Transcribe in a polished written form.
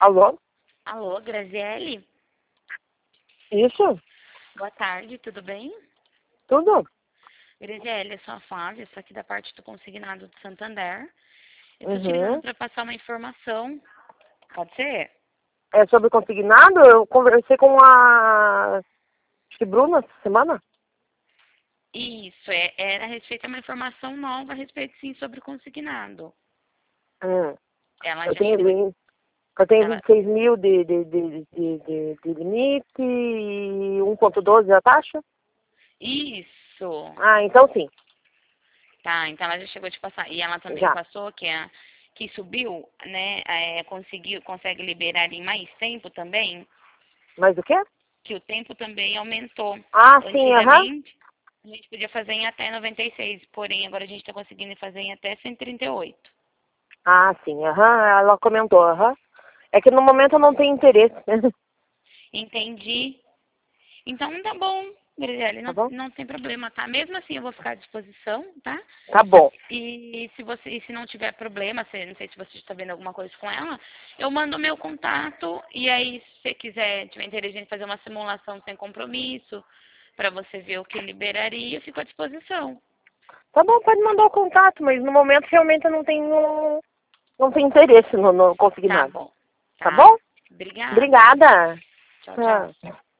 Alô? Alô, Graziele? Isso? Boa tarde, tudo bem? Tudo? Graziele, eu sou a Flávia, estou aqui da parte do consignado do Santander. Eu estou te ligando Uhum. para passar uma informação. Pode ser? É sobre consignado? Eu conversei com a acho que Bruna essa semana. Isso, era a respeito de uma informação nova a respeito, sim, sobre o consignado. Hum. Ela Eu já tenho, chegou, eu tenho ela, 26 mil de limite e 1,12 a taxa. isso, Ah, então sim. tá, então ela já chegou a te passar. E ela também Já. passou que subiu, né, consegue liberar em mais tempo também, Mas o quê? que o tempo também aumentou. Ah, sim, aham. Antigamente, a gente podia fazer em até 96, porém agora a gente está conseguindo fazer em até 138. Ah, sim, aham. Ela comentou, aham. É que no momento eu não tenho interesse. Entendi. Então tá bom, Graziele, Tá não, bom? não tem problema, tá? Mesmo assim eu vou ficar à disposição, tá? Tá bom. E se não tiver problema, não sei se você está vendo alguma coisa com ela, eu mando o meu contato e aí se você quiser, tiver interesse em fazer uma simulação sem compromisso, para você ver o que liberaria, eu fico à disposição. Tá bom, pode mandar o contato, mas no momento realmente eu não tenho interesse no Tá consignado. bom, Tá tá? bom? Obrigada. Obrigada. Tchau, tchau. Tchau.